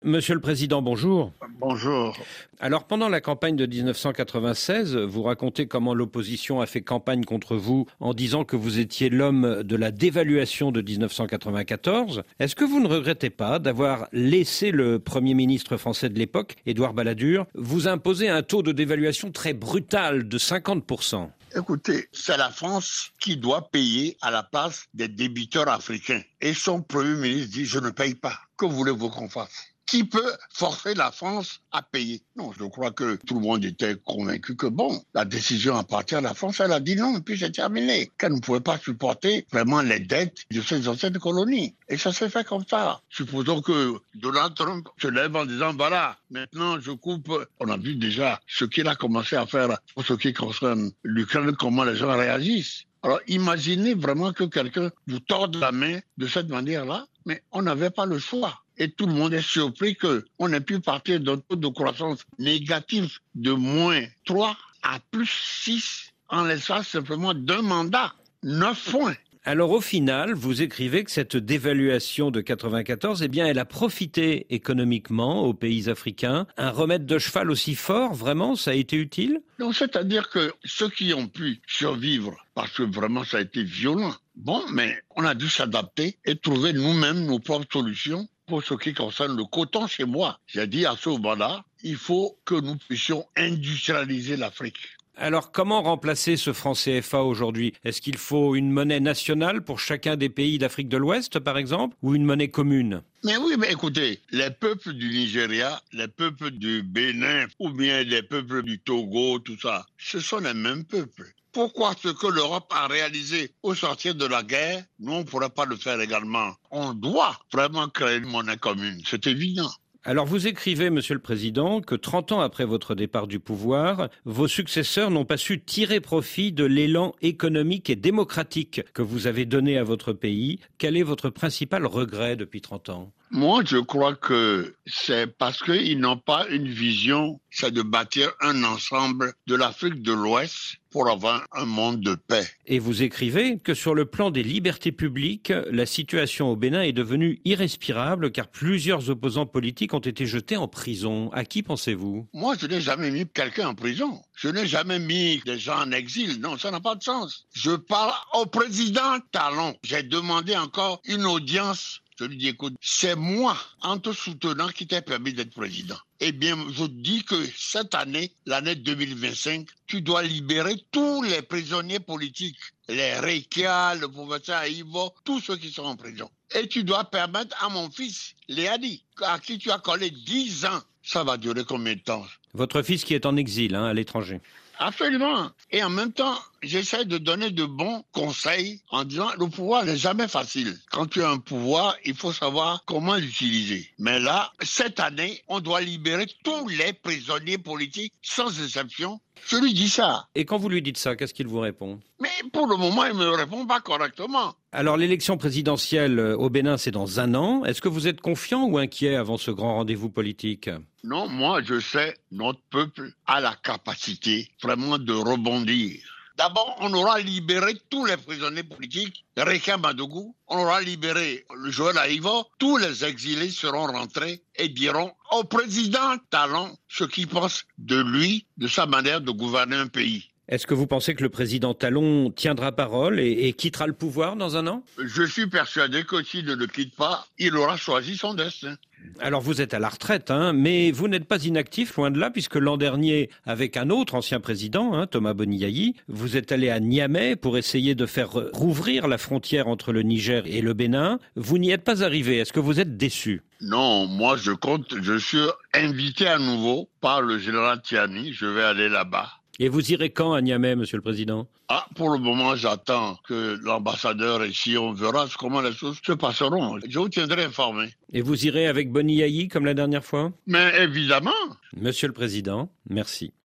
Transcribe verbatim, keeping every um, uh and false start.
Monsieur le Président, bonjour. Bonjour. Alors, pendant la campagne de dix-neuf cent quatre-vingt-seize, vous racontez comment l'opposition a fait campagne contre vous en disant que vous étiez l'homme de la dévaluation de dix-neuf cent quatre-vingt-quatorze. Est-ce que vous ne regrettez pas d'avoir laissé le Premier ministre français de l'époque, Édouard Balladur, vous imposer un taux de dévaluation très brutal de cinquante pour cent ? Écoutez, c'est la France qui doit payer à la place des débiteurs africains. Et son Premier ministre dit « je ne paye pas ». Que voulez-vous qu'on fasse ? Qui peut forcer la France à payer? Non, je crois que tout le monde était convaincu que bon, la décision appartient à la France. Elle a dit non, et puis c'est terminé. Qu'elle ne pouvait pas supporter vraiment les dettes de ces anciennes colonies. Et ça s'est fait comme ça. Supposons que Donald Trump se lève en disant voilà, maintenant je coupe. On a vu déjà ce qu'il a commencé à faire pour ce qui concerne l'Ukraine, comment les gens réagissent. Alors imaginez vraiment que quelqu'un vous torde la main de cette manière-là, mais on n'avait pas le choix. Et tout le monde est surpris qu'on ait pu partir d'un taux de croissance négatif de moins trois à plus six en l'espace simplement d'un mandat. neuf points. Alors au final, vous écrivez que cette dévaluation de quatre-vingt-quatorze, eh bien, elle a profité économiquement aux pays africains. Un remède de cheval aussi fort, vraiment, ça a été utile ? Donc, c'est-à-dire que ceux qui ont pu survivre, parce que vraiment ça a été violent, bon, mais on a dû s'adapter et trouver nous-mêmes nos propres solutions. Pour ce qui concerne le coton chez moi, j'ai dit à ce moment-là, il faut que nous puissions industrialiser l'Afrique. Alors, comment remplacer ce franc C F A aujourd'hui ? Est-ce qu'il faut une monnaie nationale pour chacun des pays d'Afrique de l'Ouest, par exemple, ou une monnaie commune ? Mais oui, mais écoutez, les peuples du Nigeria, les peuples du Bénin, ou bien les peuples du Togo, tout ça, ce sont les mêmes peuples. Pourquoi ce que l'Europe a réalisé au sortir de la guerre, nous on ne pourrait pas le faire également? On doit vraiment créer une monnaie commune, c'est évident. Alors vous écrivez, Monsieur le Président, que trente ans après votre départ du pouvoir, vos successeurs n'ont pas su tirer profit de l'élan économique et démocratique que vous avez donné à votre pays. Quel est votre principal regret depuis trente ans ? Moi, je crois que c'est parce qu'ils n'ont pas une vision, c'est de bâtir un ensemble de l'Afrique de l'Ouest pour avoir un monde de paix. Et vous écrivez que sur le plan des libertés publiques, la situation au Bénin est devenue irrespirable car plusieurs opposants politiques ont été jetés en prison. À qui pensez-vous ? Moi, je n'ai jamais mis quelqu'un en prison. Je n'ai jamais mis des gens en exil. Non, ça n'a pas de sens. Je parle au président Talon. J'ai demandé encore une audience. Je lui dis, écoute, c'est moi, en te soutenant, qui t'ai permis d'être président. Eh bien, je dis que cette année, l'année deux mille vingt-cinq, tu dois libérer tous les prisonniers politiques. Les Rekia, le professeur Aïvo, tous ceux qui sont en prison. Et tu dois permettre à mon fils, Léadi, à qui tu as collé dix ans. Ça va durer combien de temps ? Votre fils qui est en exil, hein, à l'étranger. Absolument. Et en même temps, j'essaie de donner de bons conseils en disant le pouvoir n'est jamais facile. Quand tu as un pouvoir, il faut savoir comment l'utiliser. Mais là, cette année, on doit libérer tous les prisonniers politiques sans exception. Je lui dis ça. Et quand vous lui dites ça, qu'est-ce qu'il vous répond ? Mais pour le moment, il ne me répond pas correctement. Alors l'élection présidentielle au Bénin, c'est dans un an. Est-ce que vous êtes confiant ou inquiet avant ce grand rendez-vous politique ? Non, moi je sais, notre peuple a la capacité vraiment de rebondir. D'abord, on aura libéré tous les prisonniers politiques, Rekia Madougou, on aura libéré le Joël Aïvo, tous les exilés seront rentrés et diront au président Talon ce qu'ils pensent de lui, de sa manière de gouverner un pays. Est-ce que vous pensez que le président Talon tiendra parole et, et quittera le pouvoir dans un an ? Je suis persuadé que s'il ne le quitte pas, il aura choisi son destin. Alors vous êtes à la retraite, hein, mais vous n'êtes pas inactif, loin de là, puisque l'an dernier, avec un autre ancien président, hein, Thomas Boniayi, vous êtes allé à Niamey pour essayer de faire rouvrir la frontière entre le Niger et le Bénin. Vous n'y êtes pas arrivé. Est-ce que vous êtes déçu ? Non, moi je compte, je suis invité à nouveau par le général Tiani, je vais aller là-bas. Et vous irez quand à Niamey, Monsieur le Président ? Ah, pour le moment, j'attends que l'ambassadeur ici, on verra comment les choses se passeront. Je vous tiendrai informé. Et vous irez avec Boniayi comme la dernière fois ? Mais évidemment. Monsieur le Président, merci.